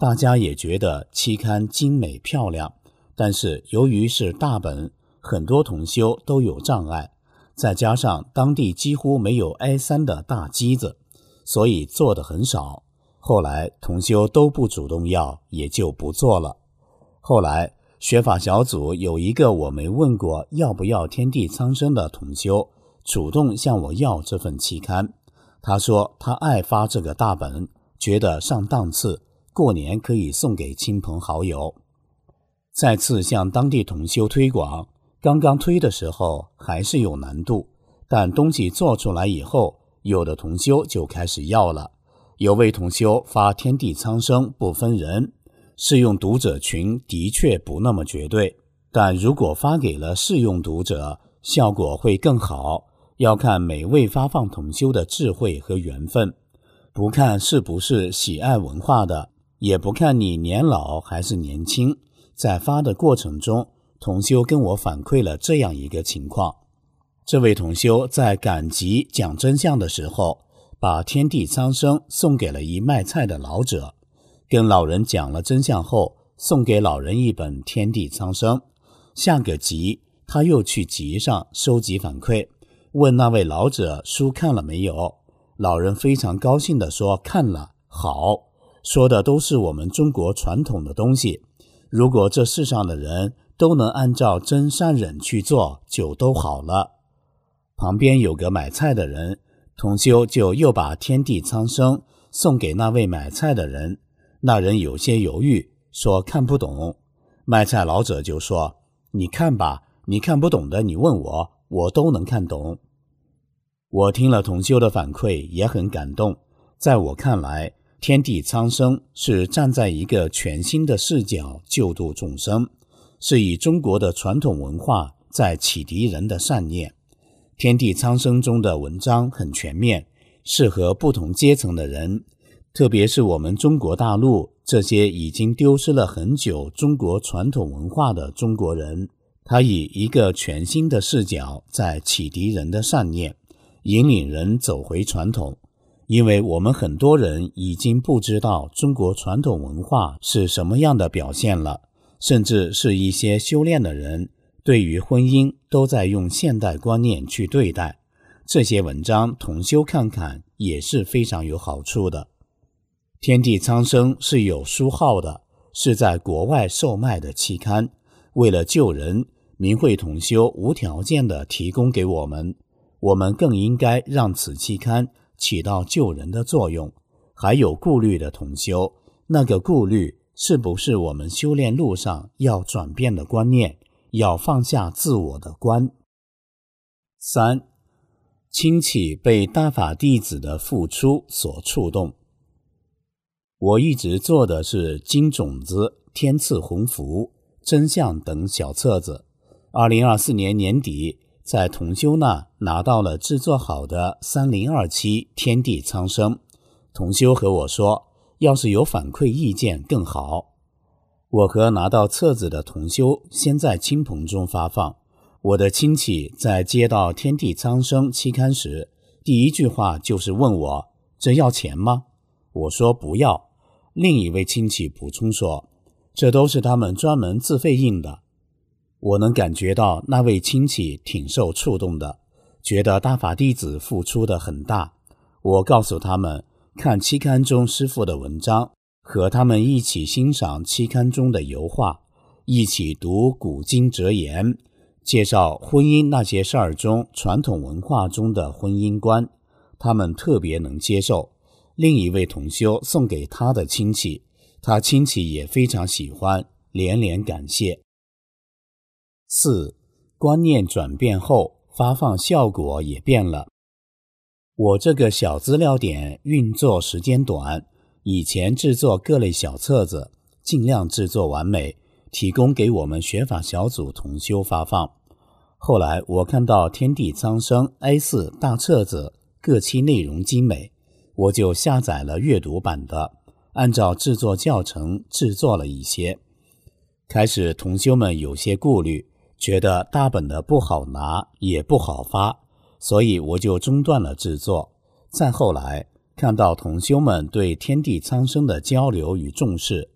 Speaker 7: 大家也觉得期刊精美漂亮，但是由于是大本，很多同修都有障碍，再加上当地几乎没有 A3 的大机子，所以做得很少。后来同修都不主动要，也就不做了。后来学法小组有一个我没问过要不要天地苍生的同修，主动向我要这份期刊。他说他爱发这个大本，觉得上档次，过年可以送给亲朋好友。再次向当地同修推广，刚刚推的时候还是有难度，但东西做出来以后，有的同修就开始要了。有位同修发天地苍生不分人，适用读者群的确不那么绝对，但如果发给了适用读者，效果会更好，要看每位发放同修的智慧和缘分，不看是不是喜爱文化的，也不看你年老还是年轻。在发的过程中，同修跟我反馈了这样一个情况，这位同修在赶集讲真相的时候，把天地苍生送给了一卖菜的老者，跟老人讲了真相后，送给老人一本天地苍生。下个集他又去集上收集反馈，问那位老者书看了没有。老人非常高兴地说看了，好，说的都是我们中国传统的东西，如果这世上的人都能按照真善忍去做，就都好了。旁边有个买菜的人，同修就又把天地苍生送给那位买菜的人，那人有些犹豫，说看不懂。卖菜老者就说，你看吧，你看不懂的你问我，我都能看懂。我听了同修的反馈也很感动，在我看来，天地苍生是站在一个全新的视角救度众生，是以中国的传统文化在启迪人的善念。天地苍生中的文章很全面，适合不同阶层的人，特别是我们中国大陆这些已经丢失了很久中国传统文化的中国人，他以一个全新的视角在启迪人的善念，引领人走回传统。因为我们很多人已经不知道中国传统文化是什么样的表现了，甚至是一些修炼的人对于婚姻都在用现代观念去对待，这些文章同修看看也是非常有好处的。天地苍生是有书号的，是在国外售卖的期刊，为了救人，明慧同修无条件地提供给我们，我们更应该让此期刊起到救人的作用。还有顾虑的同修，那个顾虑是不是我们修炼路上要转变的观念，要放下自我的观。3. 亲戚被大法弟子的付出所触动。我一直做的是金种子、天赐鸿福、真相等小册子。2024年年底，在同修那拿到了制作好的302期天地苍生。同修和我说，要是有反馈意见更好。我和拿到册子的同修先在亲朋中发放。我的亲戚在接到天地苍生期刊时，第一句话就是问我，这要钱吗？我说不要。另一位亲戚补充说，这都是他们专门自费印的。我能感觉到那位亲戚挺受触动的，觉得大法弟子付出的很大。我告诉他们，看期刊中师父的文章，和他们一起欣赏期刊中的油画，一起读古今哲言，介绍婚姻那些事儿中传统文化中的婚姻观，他们特别能接受。另一位同修送给他的亲戚，他亲戚也非常喜欢，连连感谢。4. 观念转变后，发放效果也变了。我这个小资料点运作时间短，以前制作各类小册子，尽量制作完美，提供给我们学法小组同修发放。后来我看到天地苍生 A4 大册子各期内容精美，我就下载了阅读版的，按照制作教程制作了一些。开始同修们有些顾虑，觉得大本的不好拿也不好发，所以我就中断了制作。再后来看到同修们对天地苍生的交流与重视，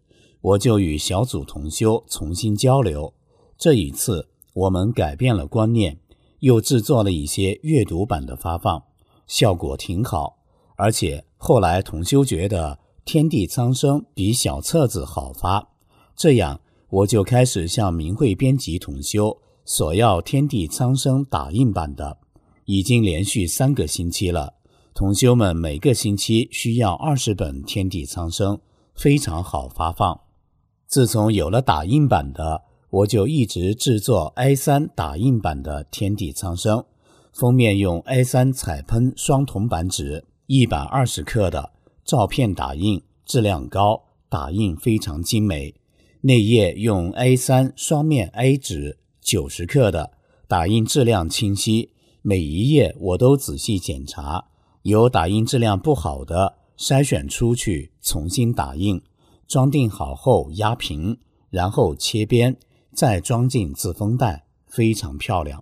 Speaker 7: 我就与小组同修重新交流。这一次我们改变了观念，又制作了一些阅读版的发放，效果挺好。而且后来同修觉得天地苍生比小册子好发，这样我就开始向明慧编辑同修索要天地苍生打印版的，已经连续3个星期了。同修们每个星期需要20本天地苍生，非常好发放。自从有了打印版的，我就一直制作 A3 打印版的天地苍生，封面用 A3 彩喷双铜版纸120克的，照片打印，质量高，打印非常精美。内页用 A3 双面 A 纸90克的，打印质量清晰，每一页我都仔细检查，有打印质量不好的筛选出去重新打印，装订好后压平，然后切边，再装进自封袋，非常漂亮。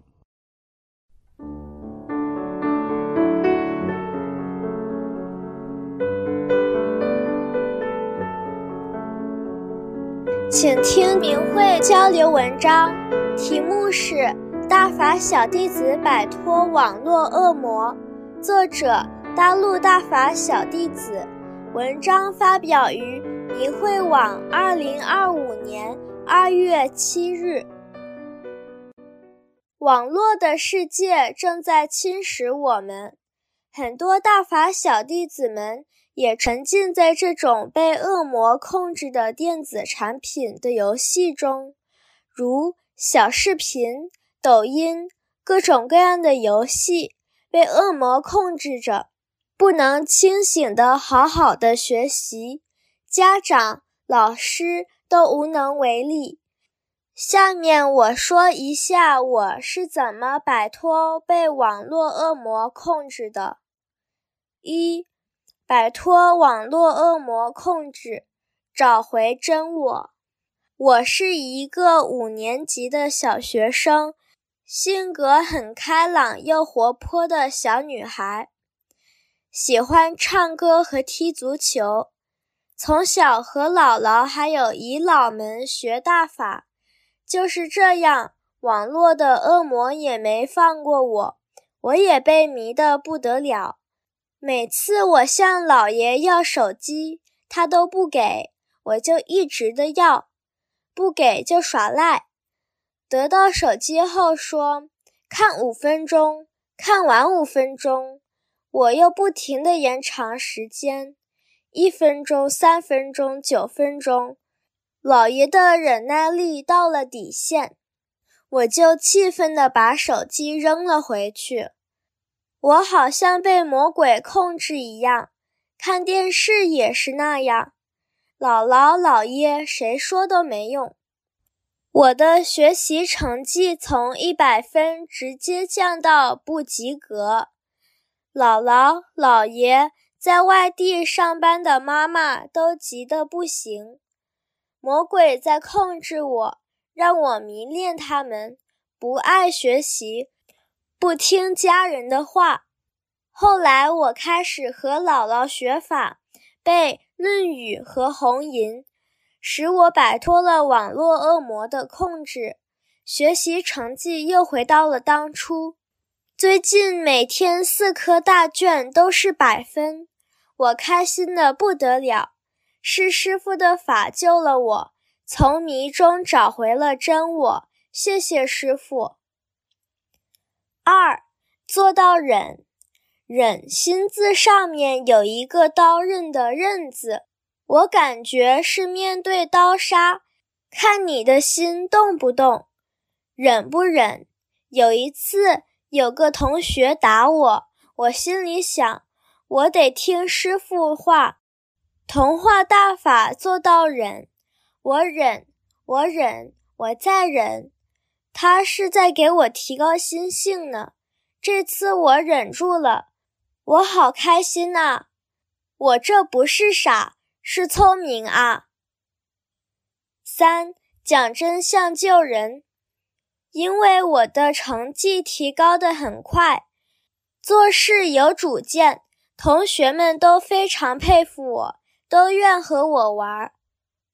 Speaker 8: 请听明慧交流文章，题目是《大法小弟子摆脱网络恶魔》，作者大陆大法小弟子，文章发表于明慧网2025年2月7日。网络的世界正在侵蚀我们，很多大法小弟子们也沉浸在这种被恶魔控制的电子产品的游戏中，如小视频、抖音，各种各样的游戏被恶魔控制着，不能清醒地好好的学习，家长、老师都无能为力。下面我说一下我是怎么摆脱被网络恶魔控制的。1. 摆脱网络恶魔控制，找回真我。我是一个5年级的小学生，性格很开朗又活泼的小女孩，喜欢唱歌和踢足球。从小和姥姥还有姨姥们学大法，就是这样，网络的恶魔也没放过我，我也被迷得不得了。每次我向姥爷要手机，他都不给，我就一直的要，不给就耍赖。得到手机后说，看5分钟，看完5分钟，我又不停地延长时间，1分钟、3分钟、9分钟，姥爷的忍耐力到了底线，我就气愤地把手机扔了回去。我好像被魔鬼控制一样，看电视也是那样，姥姥姥爷谁说都没用。我的学习成绩从100分直接降到不及格，姥姥姥爷在外地上班的妈妈都急得不行。魔鬼在控制我，让我迷恋他们，不爱学习，不听家人的话。后来我开始和姥姥学法，背《论语》和《红银》，使我摆脱了网络恶魔的控制，学习成绩又回到了当初。最近每天4科大卷都是100分，我开心得不得了，是师父的法救了我，从迷中找回了真我，谢谢师父。2. 做到忍。忍心字上面有一个刀刃的刃字，我感觉是面对刀杀，看你的心动不动，忍不忍。有一次有个同学打我，我心里想，我得听师父话，同化大法做到忍。我忍，我忍，我再忍。他是在给我提高心性呢，这次我忍住了，我好开心啊！我这不是傻，是聪明啊。3. 讲真相救人。因为我的成绩提高得很快，做事有主见，同学们都非常佩服我，都愿和我玩。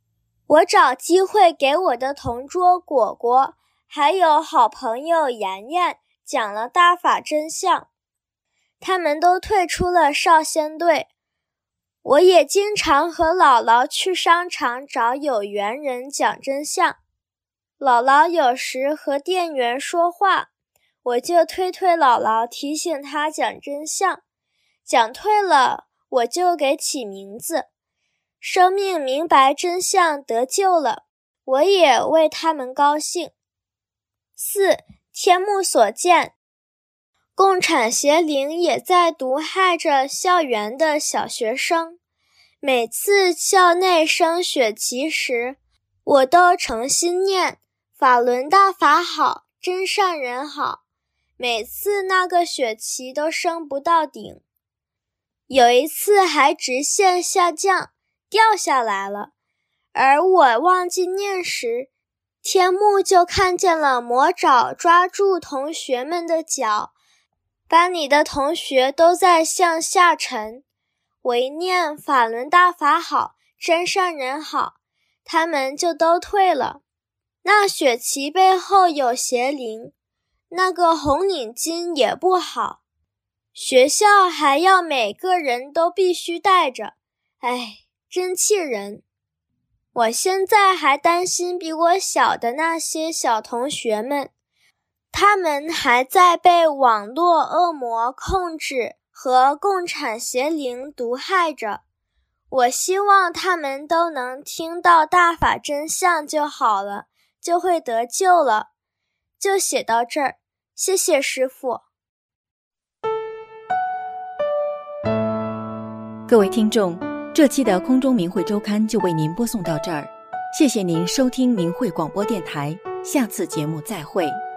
Speaker 8: 我找机会给我的同桌果果还有好朋友妍妍讲了大法真相，他们都退出了少先队。我也经常和姥姥去商场找有缘人讲真相，姥姥有时和店员说话，我就推姥姥，提醒她讲真相，讲退了我就给起名字。生命明白真相得救了，我也为他们高兴。4. 天目所见，共产邪灵也在毒害着校园的小学生。每次校内升学旗时，我都诚心念法轮大法好，真善人好。每次那个雪旗都升不到顶，有一次还直线下降，掉下来了。而我忘记念时，天目就看见了魔爪抓住同学们的脚，班里的同学都在向下沉。我一念法轮大法好，真善人好，他们就都退了。那雪旗背后有邪灵，那个红领巾也不好，学校还要每个人都必须带着，哎，真气人。我现在还担心比我小的那些小同学们，他们还在被网络恶魔控制和共产邪灵毒害着。我希望他们都能听到大法真相就好了，就会得救了。就写到这儿，谢谢师父。
Speaker 3: 各位听众，这期的空中明慧周刊就为您播送到这儿，谢谢您收听明慧广播电台，下次节目再会。